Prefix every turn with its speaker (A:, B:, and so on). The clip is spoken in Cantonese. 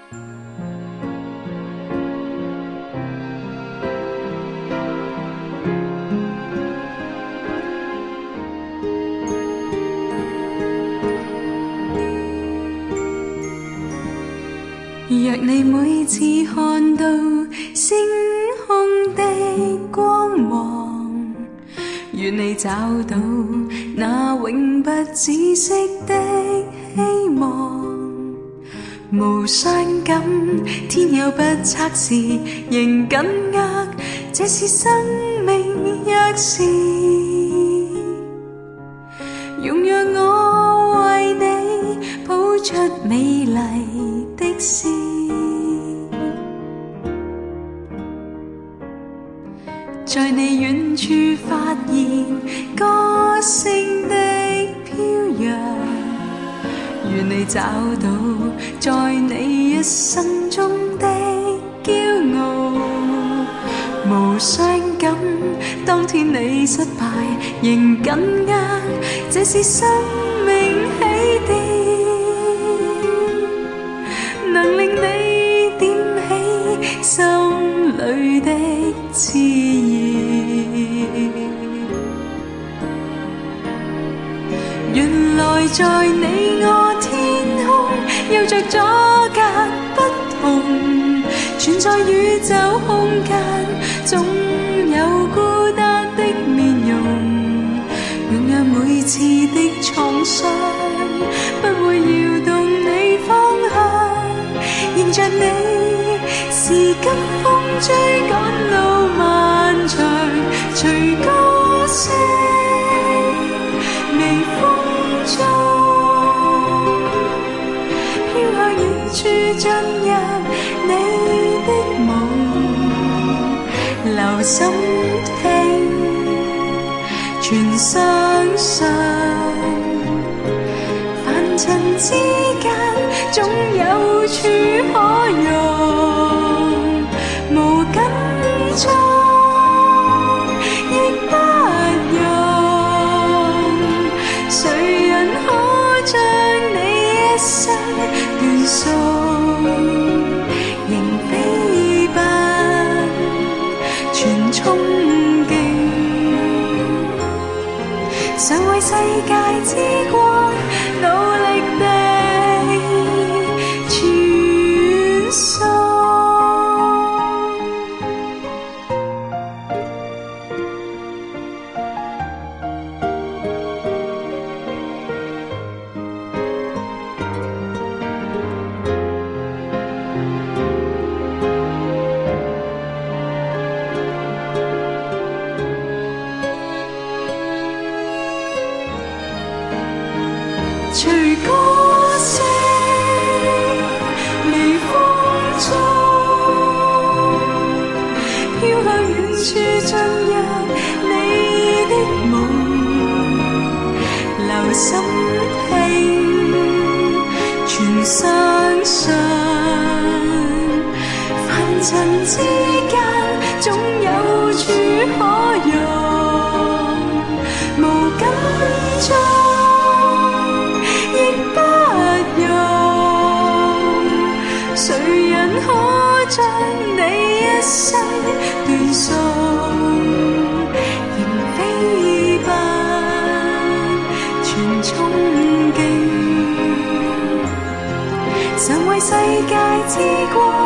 A: 若你每次看到星空的光芒，願你找到那永不止息的希望。無傷感，天有不測時，仍緊握，這是生命鑰匙。容讓我為你譜出美麗的詩。在你遠處發現歌聲的飄揚，願你找到在你一生中的驕傲。無傷感，當天你失敗仍緊握，這是生命起點，能令你點起心裏的熾熱。原來在你我天空有着阻隔不同，存在宇宙空間，總有孤單的面容。容讓每次的創傷不會搖動你方向，迎着你是急風追趕路漫長，隨歌聲微風中飄向遠處，進入你的夢，留心聽，全相信，凡塵之間總有處可用，無緊張亦不用，誰人可將你一生斷送，仍飛奔全憧憬，想為世界之光努力地傳送。隨歌聲微風中飄向遠處，進入你的夢，留心聽，全相信，凡塵之間總有處可用，無緊張誰人可將你一生斷送，仍飛奔全憧憬，想為世界之光